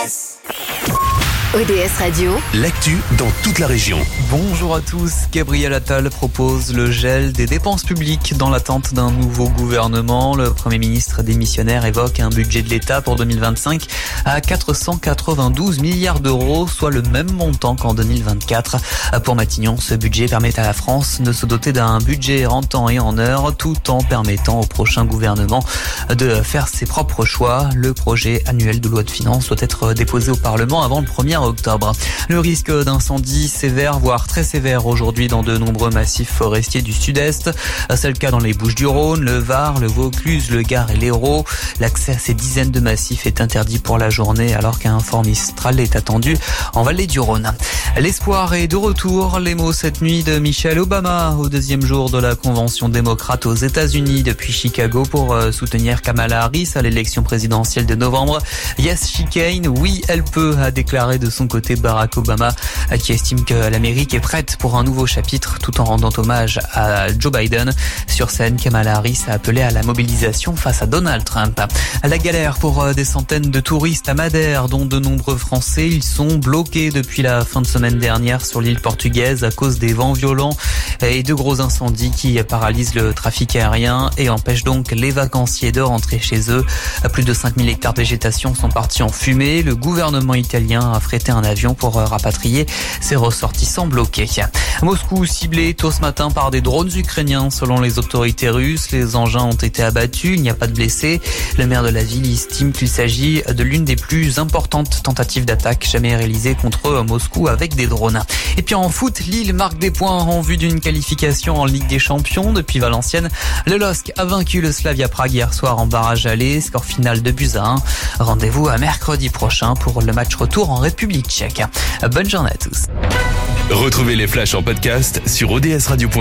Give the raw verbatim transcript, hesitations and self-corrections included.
S. O D S Radio, l'actu dans toute la région. Bonjour à tous. Gabriel Attal propose le gel des dépenses publiques dans l'attente d'un nouveau gouvernement. Le Premier ministre démissionnaire évoque un budget de l'État pour deux mille vingt-cinq à quatre cent quatre-vingt-douze milliards d'euros, soit le même montant qu'en deux mille vingt-quatre. Pour Matignon, ce budget permet à la France de se doter d'un budget en temps et en heure, tout en permettant au prochain gouvernement de faire ses propres choix. Le projet annuel de loi de finances doit être déposé au Parlement avant le premier octobre. Le risque d'incendie sévère, voire très sévère aujourd'hui dans de nombreux massifs forestiers du sud-est. C'est le cas dans les Bouches-du-Rhône, le Var, le Vaucluse, le Gard et l'Hérault. L'accès à ces dizaines de massifs est interdit pour la journée alors qu'un fort Mistral est attendu en vallée du Rhône. L'espoir est de retour. Les mots cette nuit de Michelle Obama au deuxième jour de la convention démocrate aux États-Unis depuis Chicago pour soutenir Kamala Harris à l'élection présidentielle de novembre. Yes, she can. Oui, elle peut, a déclaré de son côté Barack Obama, qui estime que l'Amérique est prête pour un nouveau chapitre tout en rendant hommage à Joe Biden. Sur scène, Kamala Harris a appelé à la mobilisation face à Donald Trump. La galère pour des centaines de touristes à Madère, dont de nombreux Français. Ils sont bloqués depuis la fin de semaine dernière sur l'île portugaise à cause des vents violents et de gros incendies qui paralysent le trafic aérien et empêchent donc les vacanciers de rentrer chez eux. Plus de cinq mille hectares de végétation sont partis en fumée. Le gouvernement italien a frété un avion pour rapatrier ses ressortissants bloqués. Moscou ciblé tôt ce matin par des drones ukrainiens selon les autorités russes. Les engins ont été abattus, il n'y a pas de blessés. Le maire de la ville estime qu'il s'agit de l'une des plus importantes tentatives d'attaque jamais réalisées contre Moscou avec des drones. Et puis en foot, Lille marque des points en vue d'une qualification en Ligue des Champions. Depuis Valenciennes, le L O S C a vaincu le Slavia Prague hier soir en barrage aller, score final de buts à un. Rendez-vous à mercredi prochain pour le match retour en République tchèque. Bonne journée à tous. Retrouvez les flashs en podcast sur o d s radio point com.